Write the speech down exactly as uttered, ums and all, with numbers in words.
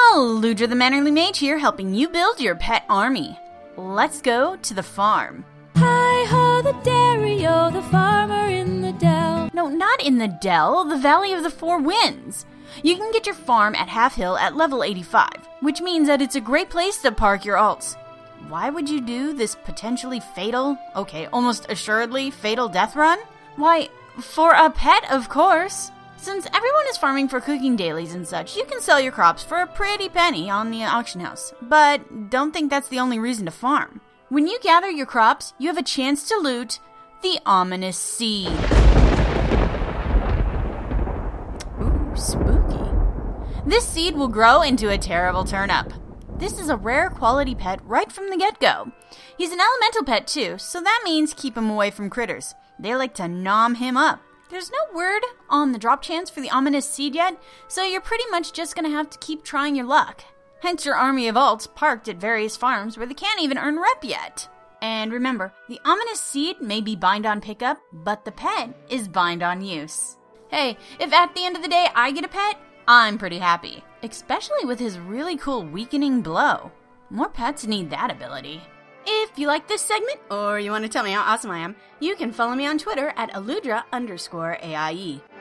Aludra the Mannerly Mage here, helping you build your pet army. Let's go to the farm. Hi-ho, the dairy-o, the farmer in the dell. No, not in the dell, the Valley of the Four Winds. You can get your farm at Half Hill at level eighty-five, which means that it's a great place to park your alts. Why would you do this potentially fatal, okay, almost assuredly fatal death run? Why, for a pet, of course. Since everyone is farming for cooking dailies and such, you can sell your crops for a pretty penny on the auction house. But don't think that's the only reason to farm. When you gather your crops, you have a chance to loot the Ominous Seed. Ooh, spooky. This seed will grow into a terrible turnip. This is a rare quality pet right from the get-go. He's an elemental pet too, so that means keep him away from critters. They like to nom him up. There's no word on the drop chance for the Ominous Seed yet, so you're pretty much just going to have to keep trying your luck. Hence your army of alts parked at various farms where they can't even earn rep yet. And remember, the Ominous Seed may be bind on pickup, but the pet is bind on use. Hey, if at the end of the day I get a pet, I'm pretty happy. Especially with his really cool Weakening Blow. More pets need that ability. If you like this segment, or you want to tell me how awesome I am, you can follow me on Twitter at aludra underscore A I E.